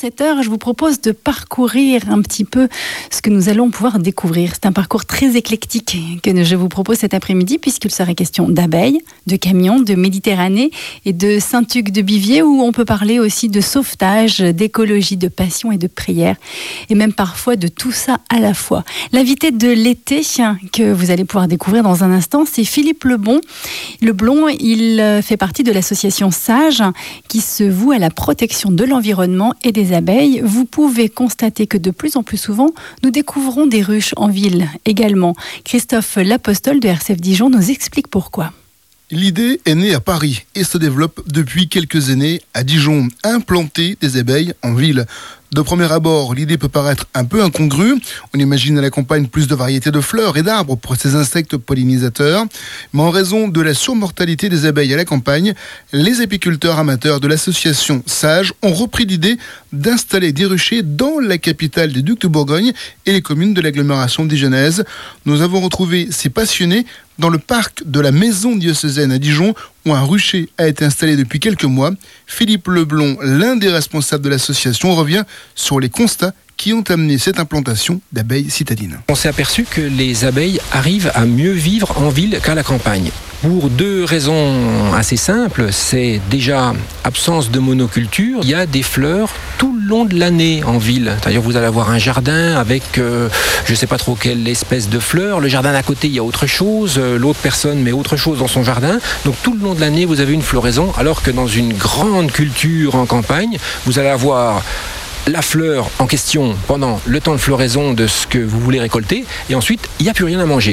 cette heure, je vous propose de parcourir un petit peu ce que nous allons pouvoir découvrir. C'est un parcours très éclectique que je vous propose cet après-midi, puisqu'il serait question d'abeilles, de camions, de Méditerranée et de Saint-Hugues-de-Biviers, où on peut parler aussi de sauvetage, d'écologie, de passion et de prière, et même parfois de tout ça à la fois. L'invité de l'été que vous allez pouvoir découvrir dans un instant, c'est Philippe Leblond. Leblond, il fait partie de l'association Sage, qui se voue à la protection de l'environnement et des abeilles. Vous pouvez constater que de plus en plus souvent, nous découvrons des ruches en ville également. Christophe Lapostole de RCF Dijon nous explique pourquoi. L'idée est née à Paris et se développe depuis quelques années à Dijon, implanter des abeilles en ville. De premier abord, l'idée peut paraître un peu incongrue. On imagine à la campagne plus de variétés de fleurs et d'arbres pour ces insectes pollinisateurs. Mais en raison de la surmortalité des abeilles à la campagne, les apiculteurs amateurs de l'association Sage ont repris l'idée d'installer des ruchers dans la capitale des Ducs de Bourgogne et les communes de l'agglomération dijonnaise. Nous avons retrouvé ces passionnés dans le parc de la Maison diocésaine à Dijon, où un rucher a été installé depuis quelques mois. Philippe Leblond, l'un des responsables de l'association, revient sur les constats qui ont amené cette implantation d'abeilles citadines. On s'est aperçu que les abeilles arrivent à mieux vivre en ville qu'à la campagne. Pour deux raisons assez simples. C'est déjà absence de monoculture. Il y a des fleurs tout le long de l'année en ville. C'est-à-dire vous allez avoir un jardin avec je ne sais pas trop quelle espèce de fleurs. Le jardin d'à côté, il y a autre chose. L'autre personne met autre chose dans son jardin. Donc tout le long de l'année, vous avez une floraison. Alors que dans une grande culture en campagne, vous allez avoir la fleur en question pendant le temps de floraison de ce que vous voulez récolter. Et ensuite, il n'y a plus rien à manger.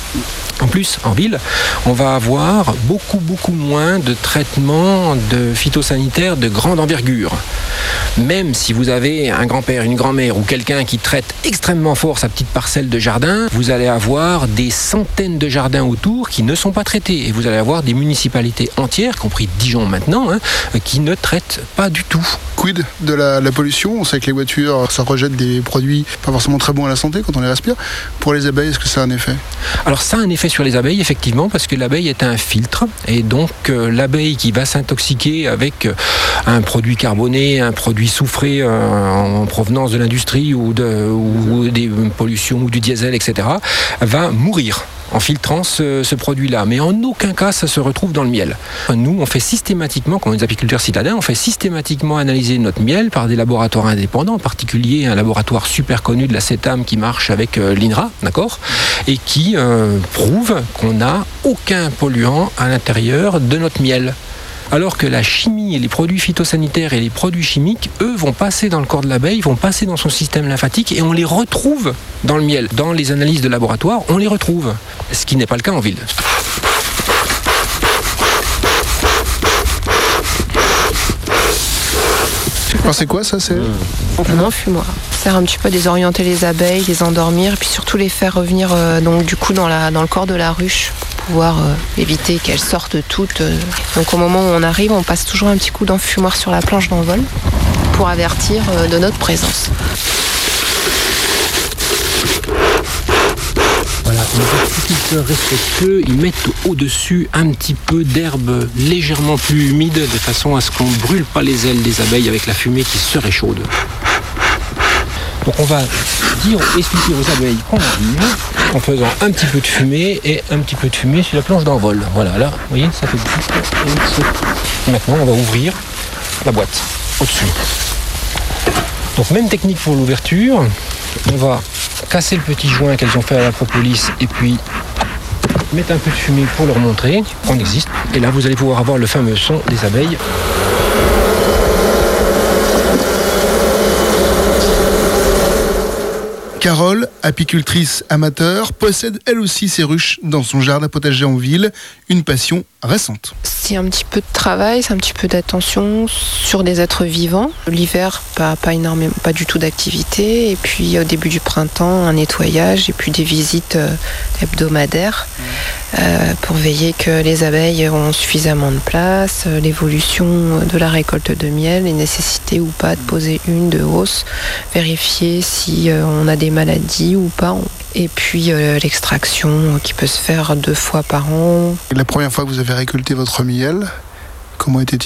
En plus, en ville, on va avoir beaucoup moins de traitements de phytosanitaires de grande envergure. Même si vous avez un grand-père, une grand-mère ou quelqu'un qui traite extrêmement fort sa petite parcelle de jardin, vous allez avoir des centaines de jardins autour qui ne sont pas traités. Et vous allez avoir des municipalités entières, compris Dijon maintenant, qui ne traitent pas du tout. Quid de la pollution? On sait que les voitures, ça rejette des produits pas forcément très bons à la santé quand on les respire. Pour les abeilles, est-ce que ça a un effet? Alors ça a un effet sur les abeilles, effectivement, parce que l'abeille est un filtre. Et donc l'abeille qui va s'intoxiquer avec un produit carboné, un produit soufré en provenance de l'industrie ou des pollutions ou du diesel, etc., va mourir en filtrant ce produit-là. Mais en aucun cas, ça se retrouve dans le miel. Nous, on fait systématiquement, comme des apiculteurs citadins, on fait systématiquement analyser notre miel par des laboratoires indépendants, en particulier un laboratoire super connu de la CETAM qui marche avec l'INRA, d'accord, et qui prouve qu'on n'a aucun polluant à l'intérieur de notre miel. Alors que la chimie et les produits phytosanitaires et les produits chimiques, eux, vont passer dans le corps de l'abeille, vont passer dans son système lymphatique et on les retrouve dans le miel. Dans les analyses de laboratoire, on les retrouve. Ce qui n'est pas le cas en ville. Alors c'est quoi ça? C'est un enfumoir. Ça sert un petit peu à désorienter les abeilles, les endormir, et puis surtout les faire revenir donc du coup dans le corps de la ruche pour pouvoir éviter qu'elles sortent toutes. Donc au moment où on arrive, on passe toujours un petit coup d'enfumoir sur la planche d'envol pour avertir de notre présence. Voilà, les apiculteurs respectueux, ils mettent au-dessus un petit peu d'herbe légèrement plus humide de façon à ce qu'on ne brûle pas les ailes des abeilles avec la fumée qui serait chaude. Donc on va expliquer aux abeilles qu'on arrive en faisant un petit peu de fumée et un petit peu de fumée sur la planche d'envol. Voilà, là, vous voyez, ça fait et maintenant, on va ouvrir la boîte au-dessus. Donc même technique pour l'ouverture, on va casser le petit joint qu'elles ont fait à la propolis et puis mettre un peu de fumée pour leur montrer qu'on existe. Et là, vous allez pouvoir avoir le fameux son des abeilles. Carole, apicultrice amateur, possède elle aussi ses ruches dans son jardin potager en ville, une passion récente. C'est un petit peu de travail, c'est un petit peu d'attention sur des êtres vivants. L'hiver, pas énormément, pas du tout d'activité. Et puis au début du printemps, un nettoyage et puis des visites hebdomadaires pour veiller que les abeilles ont suffisamment de place, l'évolution de la récolte de miel, les nécessités ou pas de poser une de hausse, vérifier si on a des maladies ou pas. Et puis l'extraction qui peut se faire 2 fois par an. La première fois que vous avez récolté votre miel, Comment était-il ?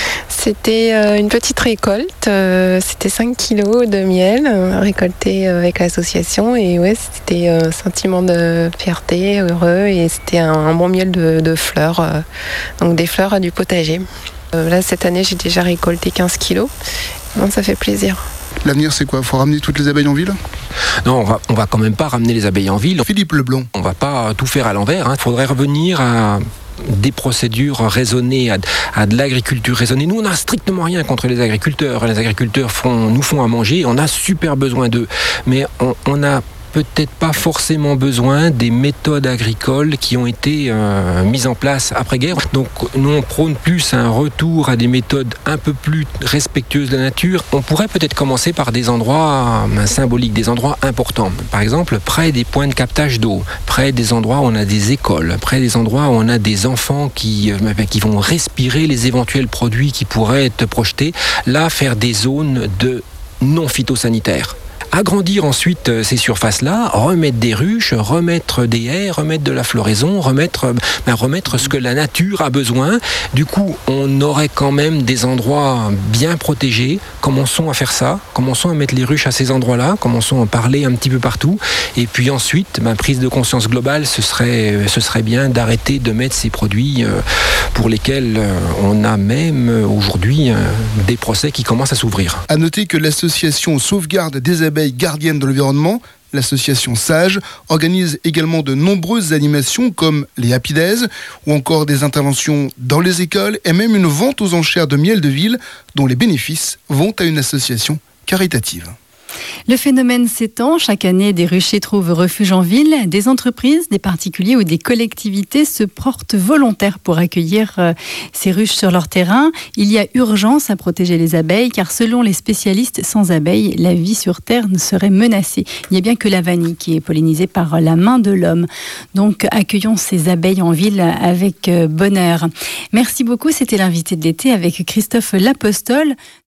C'était une petite récolte, c'était 5 kilos de miel récolté avec l'association et ouais, c'était un sentiment de fierté, heureux et c'était un bon miel de fleurs, donc des fleurs du potager. Là cette année j'ai déjà récolté 15 kilos, donc ça fait plaisir. L'avenir c'est quoi ? Il faut ramener toutes les abeilles en ville ? Non, on va quand même pas ramener les abeilles en ville. Philippe Leblanc. On va pas tout faire à l'envers. Il faudrait revenir à des procédures raisonnées, à de l'agriculture raisonnée. Nous, on n'a strictement rien contre les agriculteurs. Les agriculteurs nous font à manger. On a super besoin d'eux. Mais on a peut-être pas forcément besoin des méthodes agricoles qui ont été mises en place après-guerre. Donc nous on prône plus un retour à des méthodes un peu plus respectueuses de la nature. On pourrait peut-être commencer par des endroits symboliques, des endroits importants. Par exemple, près des points de captage d'eau, près des endroits où on a des écoles, près des endroits où on a des enfants qui vont respirer les éventuels produits qui pourraient être projetés. Là, faire des zones de non phytosanitaires. Agrandir ensuite ces surfaces-là, remettre des ruches, remettre des haies, remettre de la floraison, remettre ce que la nature a besoin. Du coup, on aurait quand même des endroits bien protégés. Commençons à faire ça, commençons à mettre les ruches à ces endroits-là, commençons à en parler un petit peu partout. Et puis ensuite, prise de conscience globale, ce serait bien d'arrêter de mettre ces produits pour lesquels on a même aujourd'hui des procès qui commencent à s'ouvrir. À noter que l'association Sauvegarde des abeilles gardiennes de l'environnement, l'association SAGE, organise également de nombreuses animations comme les Happy Days ou encore des interventions dans les écoles et même une vente aux enchères de miel de ville dont les bénéfices vont à une association caritative. Le phénomène s'étend. Chaque année, des ruchers trouvent refuge en ville. Des entreprises, des particuliers ou des collectivités se portent volontaires pour accueillir ces ruches sur leur terrain. Il y a urgence à protéger les abeilles car selon les spécialistes, sans abeilles, la vie sur Terre ne serait menacée. Il n'y a bien que la vanille qui est pollinisée par la main de l'homme. Donc accueillons ces abeilles en ville avec bonheur. Merci beaucoup. C'était l'invité de l'été avec Christophe Lapostole.